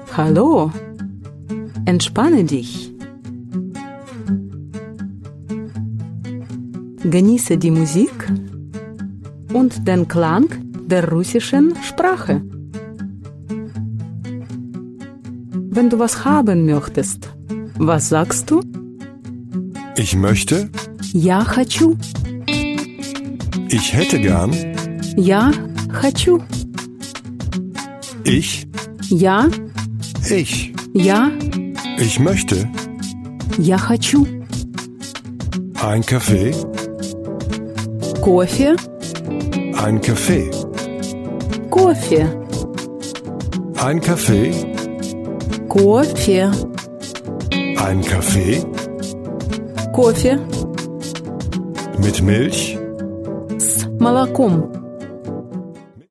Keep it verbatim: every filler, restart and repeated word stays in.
Hallo, entspanne dich. Genieße die Musik und den Klang der russischen Sprache. Wenn du was haben möchtest, was sagst du? Ich möchte. Я хочу. Ich hätte gern. Я хочу. Ich. Я. Ich. Я. Ich möchte. Я хочу. Ein Kaffee. Кофе. Ein Kaffee. Кофе. Ein Kaffee. Кофе. Ein Kaffee. Кофе. Mit Milch. С молоком.